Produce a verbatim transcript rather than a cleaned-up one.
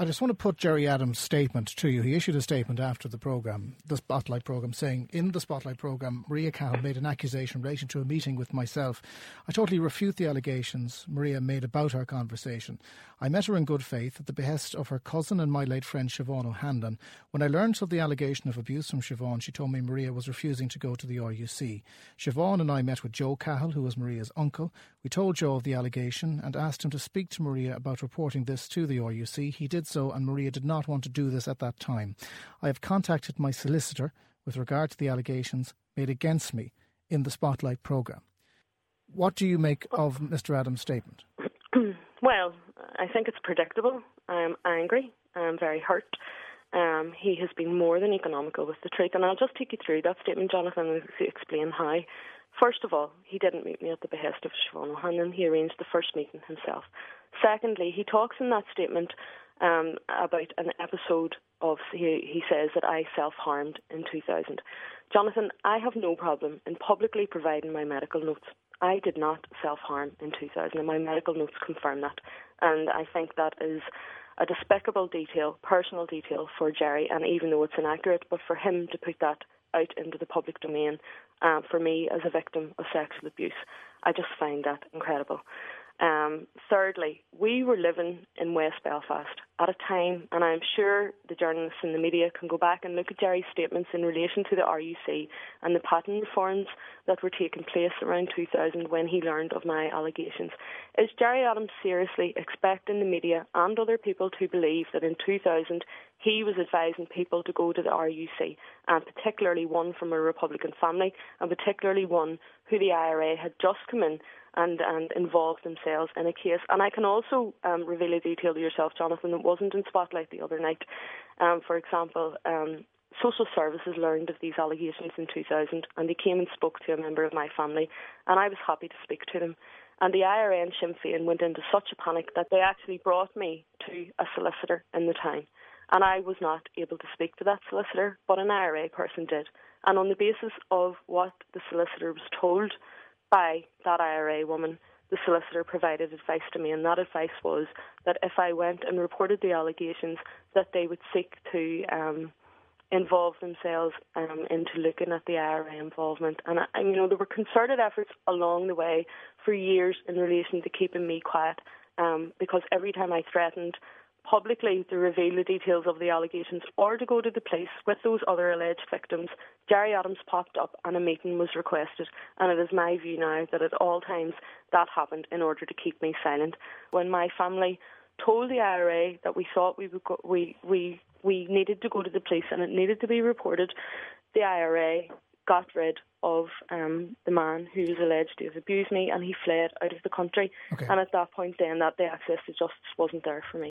I just want to put Gerry Adams' statement to you. He issued a statement after the programme, the Spotlight programme, saying, in the Spotlight programme, Maria Cahill made an accusation in relation to a meeting with myself. I totally refute the allegations Maria made about our conversation. I met her in good faith at the behest of her cousin and my late friend Siobhan O'Hanlon. When I learned of the allegation of abuse from Siobhan, she told me Maria was refusing to go to the R U C. Siobhan and I met with Joe Cahill, who was Maria's uncle. We told Joe of the allegation and asked him to speak to Maria about reporting this to the R U C. He did so, and Maria did not want to do this at that time. I have contacted my solicitor with regard to the allegations made against me in the Spotlight programme. What do you make of Mr Adams' statement? Well, I think it's predictable. I'm angry. I'm very hurt. Um, he has been more than economical with the truth, and I'll just take you through that statement, Jonathan, and explain how. First of all, he didn't meet me at the behest of Siobhan O'Hanlon. He arranged the first meeting himself. Secondly, he talks in that statement um, about an episode of, he, he says that I self-harmed in two thousand. Jonathan, I have no problem in publicly providing my medical notes. I did not self-harm in two thousand, and my medical notes confirm that. And I think that is a despicable detail, personal detail for Gerry, and even though it's inaccurate, but for him to put that out into the public domain, uh, for me as a victim of sexual abuse, I just find that incredible. Um, thirdly, we were living in West Belfast at a time, and I'm sure the journalists and the media can go back and look at Gerry's statements in relation to the R U C and the patent reforms that were taking place around two thousand when he learned of my allegations. Is Gerry Adams seriously expecting the media and other people to believe that in two thousand he was advising people to go to the R U C, and particularly one from a Republican family, and particularly one who the I R A had just come in and, and involved themselves in a case? And I can also um, reveal a detail to yourself, Jonathan, that wasn't in Spotlight the other night. Um, for example, um, Social Services learned of these allegations in two thousand, and they came and spoke to a member of my family, and I was happy to speak to them. And the I R A and Sinn Féin went into such a panic that they actually brought me to a solicitor in the town. And I was not able to speak to that solicitor, but an I R A person did. And on the basis of what the solicitor was told by that I R A woman, the solicitor provided advice to me, and that advice was that if I went and reported the allegations, that they would seek to um, involve themselves um, into looking at the I R A involvement. And, I, you know, there were concerted efforts along the way for years in relation to keeping me quiet, um, because every time I threatened publicly to reveal the details of the allegations or to go to the police with those other alleged victims, Gerry Adams popped up and a meeting was requested. And it is my view now that at all times that happened in order to keep me silent. When my family told the I R A that we thought we would go, we we we needed to go to the police and it needed to be reported, the I R A got rid of um, the man who was alleged to have abused me, and he fled out of the country. Okay. And at that point then, that the access to justice wasn't there for me.